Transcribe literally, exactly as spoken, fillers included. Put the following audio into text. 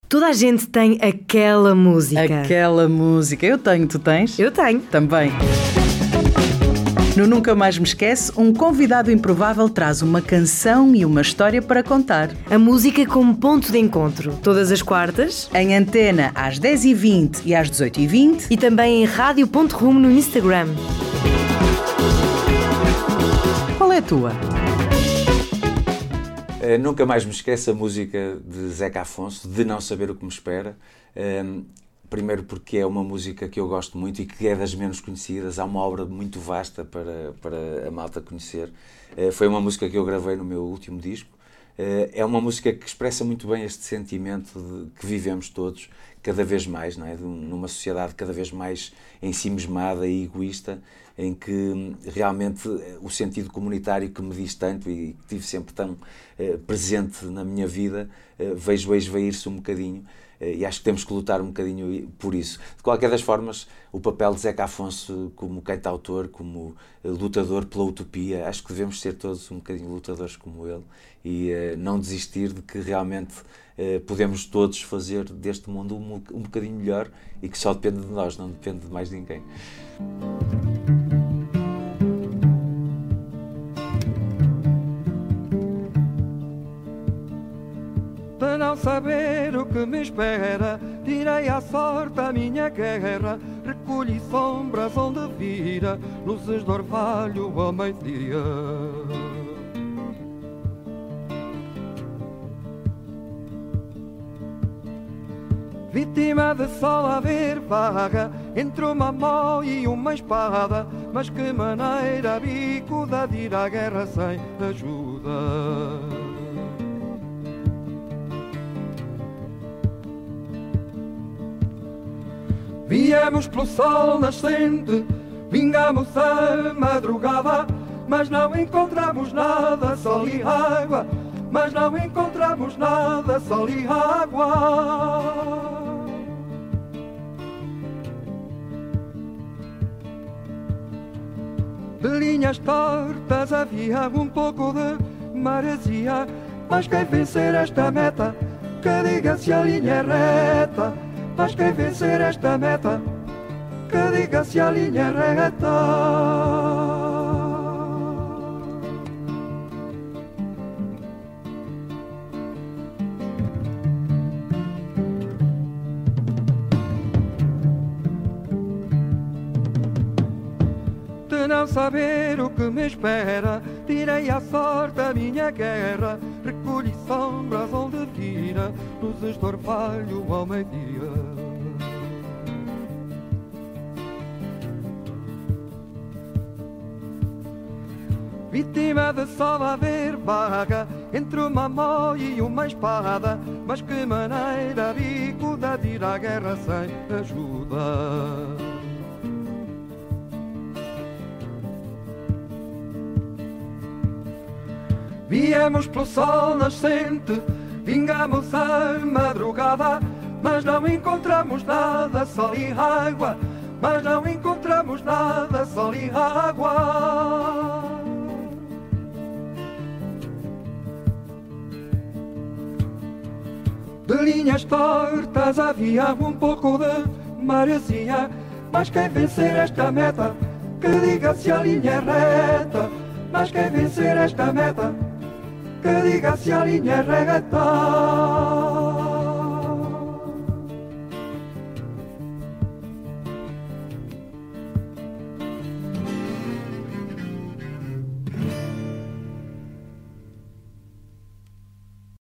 Toda a gente tem aquela música. Aquela música. Eu tenho, tu tens? Eu tenho. Também. No Nunca Mais Me Esquece, um convidado improvável traz uma canção e uma história para contar. A música como ponto de encontro. Todas as quartas. Em antena às dez e vinte e às dezoito e vinte. E também em rádio ponto rumo no Instagram. Qual é a tua? Uh, nunca mais me esqueço a música de Zeca Afonso, De Não Saber O Que Me Espera. Um, primeiro porque é uma música que eu gosto muito e que é das menos conhecidas. Há uma obra muito vasta para, para a malta conhecer. Uh, foi uma música que eu gravei no meu último disco. Uh, é uma música que expressa muito bem este sentimento de, que vivemos todos, cada vez mais, não é? De, numa sociedade cada vez mais ensimismada e egoísta, em que realmente o sentido comunitário que me diz tanto e que tive sempre tão eh, presente na minha vida, eh, vejo esvair-se um bocadinho, eh, e acho que temos que lutar um bocadinho por isso. De qualquer das formas, o papel de Zeca Afonso como cantautor, como eh, lutador pela utopia, acho que devemos ser todos um bocadinho lutadores como ele e eh, não desistir de que realmente eh, podemos todos fazer deste mundo um, um bocadinho melhor e que só depende de nós, não depende de mais ninguém. De não saber o que me espera, tirei à sorte a minha guerra, recolhi sombras onde vira, luzes de orvalho ao meio-dia. Vítima de sol a ver vaga, entre uma mão e uma espada, mas que maneira bicuda de ir à guerra sem ajuda. Viemos pelo sol nascente, vingamos a madrugada, mas não encontramos nada, sol e água, mas não encontramos nada, sol e água. De linhas tortas havia um pouco de maresia, mas quem vencer esta meta, que diga se a linha é reta. Mas quem vencer esta meta, que diga se a linha é reta. De não saber o que me espera, tirei à sorte a minha guerra, recolhi sombras onde vira, luzes de orvalho ao meio-dia. Vítima de sol a ver vaga, entre uma mão e uma espada, mas que maneira bicuda de ir à guerra sem ajuda. Viemos pelo sol nascente, vingamos a madrugada, mas não encontramos nada, sol e água, mas não encontramos nada, sol e água. De linhas tortas havia um pouco de maresia, mas quem vencer esta meta, que diga se a linha é reta. Mas quem vencer esta meta, que diga se a linha é reta.